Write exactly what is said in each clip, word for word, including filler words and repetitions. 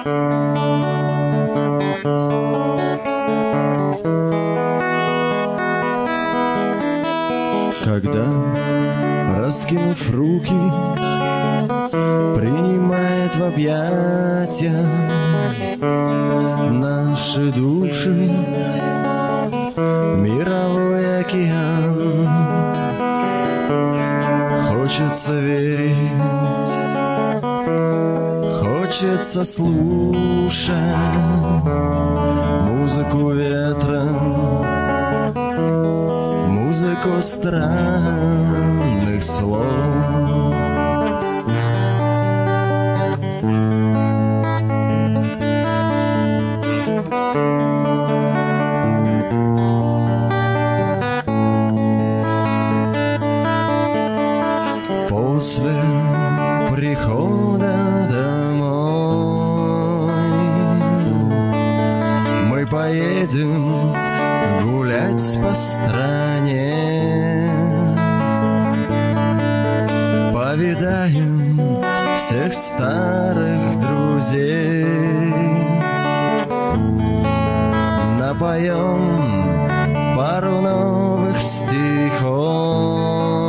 Когда, раскинув руки, принимает в объятия наши души мировой океан. Хочется верить, хочется слушать музыку ветра, музыку странных слов. После прихода домой мы поедем гулять по стране, повидаем всех старых друзей, напоем пару новых стихов.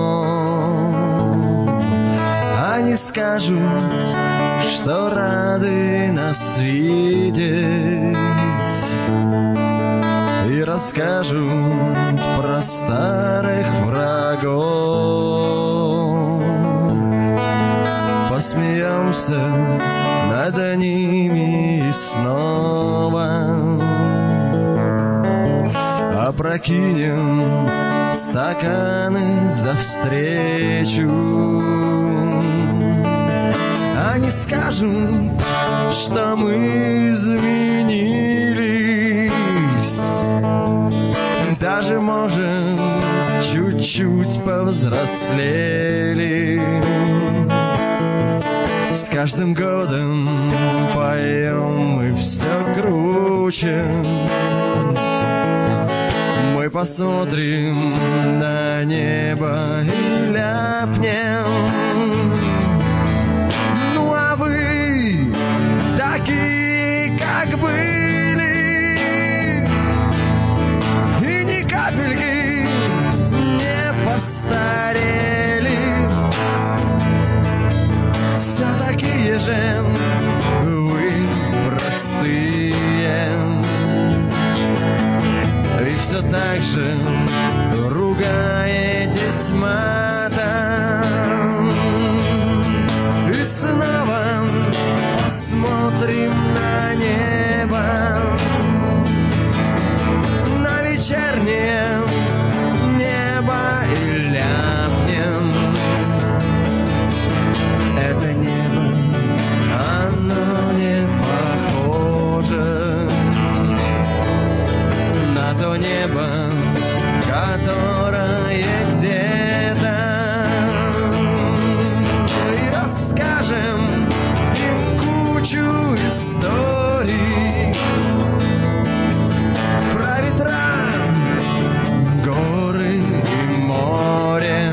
Они скажут, что рады нас видеть, и расскажут про старых врагов. Посмеемся над ними и снова опрокинем стаканы за встречу. Они скажут, что мы изменились, даже, может, чуть-чуть повзрослели. С каждым годом поем мы все круче. Мы посмотрим на небо и ляпнем: ну а вы такие, как были, и ни капельки не постарели. Все такие же вы простые, и все так же ругаетесь матом. И снова посмотрим на небо, на вечернее небо, и ляпнем: это небо, оно не похоже на то небо, которое где-то. И расскажем им кучу историй про ветра, горы и море.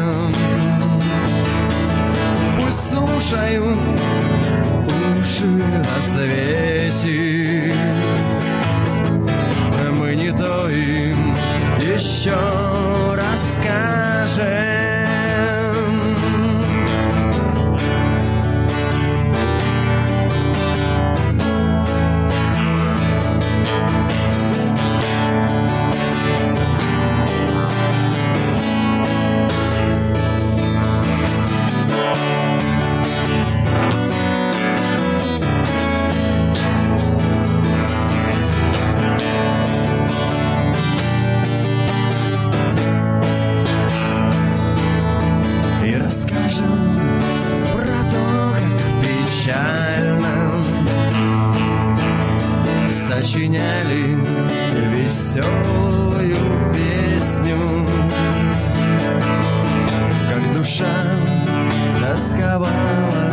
Пусть слушают, уши развесив, мы не то им еще расскажем. Сочиняли веселую песню, как душа тосковала